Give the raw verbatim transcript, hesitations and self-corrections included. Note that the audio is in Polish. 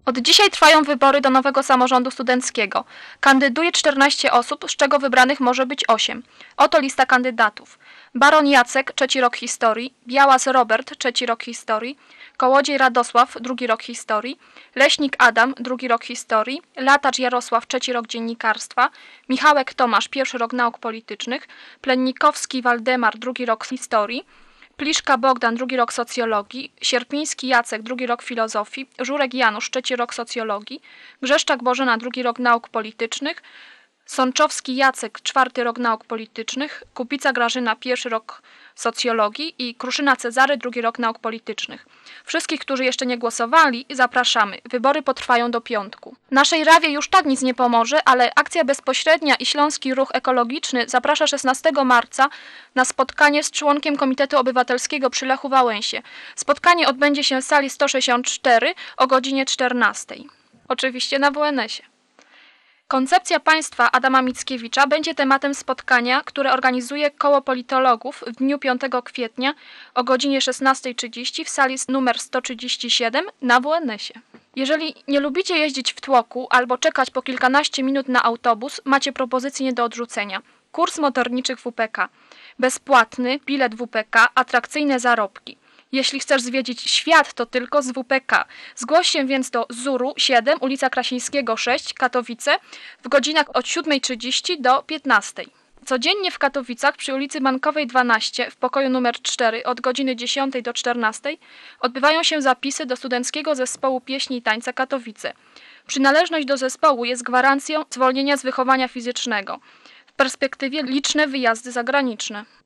Od dzisiaj trwają wybory do nowego samorządu studenckiego. Kandyduje czternaście osób, z czego wybranych może być osiem. Oto lista kandydatów. Baron Jacek, trzeci rok historii, Białas Robert, trzeci rok historii, Kołodziej Radosław, drugi rok historii, Leśnik Adam, drugi rok historii, Latacz Jarosław, trzeci rok dziennikarstwa, Michałek Tomasz, pierwszy rok nauk politycznych, Plennikowski Waldemar, drugi rok historii, Pliszka Bogdan, drugi rok socjologii, Sierpiński Jacek, drugi rok filozofii, Żurek Janusz, trzeci rok socjologii, Grzeszczak Bożena, drugi rok nauk politycznych, Sączowski Jacek, czwarty rok nauk politycznych, Kupica Grażyna, pierwszy rok socjologii i Kruszyna Cezary, drugi rok nauk politycznych. Wszystkich, którzy jeszcze nie głosowali, zapraszamy. Wybory potrwają do piątku. Naszej Rawie już tak nic nie pomoże, ale Akcja Bezpośrednia i Śląski Ruch Ekologiczny zaprasza szesnastego marca na spotkanie z członkiem Komitetu Obywatelskiego przy Lechu Wałęsie. Spotkanie odbędzie się w sali sto sześćdziesiąt cztery o godzinie czternastej. Oczywiście na W N S-ie. Koncepcja państwa Adama Mickiewicza będzie tematem spotkania, które organizuje Koło Politologów w dniu piątego kwietnia o godzinie szesnasta trzydzieści w sali numer sto trzydzieści siedem na W N S-ie. Jeżeli nie lubicie jeździć w tłoku albo czekać po kilkanaście minut na autobus, macie propozycję nie do odrzucenia. Kurs motorniczych W P K. Bezpłatny bilet W P K, atrakcyjne zarobki. Jeśli chcesz zwiedzić świat, to tylko z W P K. Zgłoś się więc do Zuru siedem, ulica Krasińskiego sześć, Katowice w godzinach od siódmej trzydzieści do piętnastej. Codziennie w Katowicach przy ulicy Bankowej dwanaście w pokoju numer cztery od godziny dziesiątej do czternastej odbywają się zapisy do Studenckiego Zespołu Pieśni i Tańca Katowice. Przynależność do zespołu jest gwarancją zwolnienia z wychowania fizycznego. W perspektywie liczne wyjazdy zagraniczne.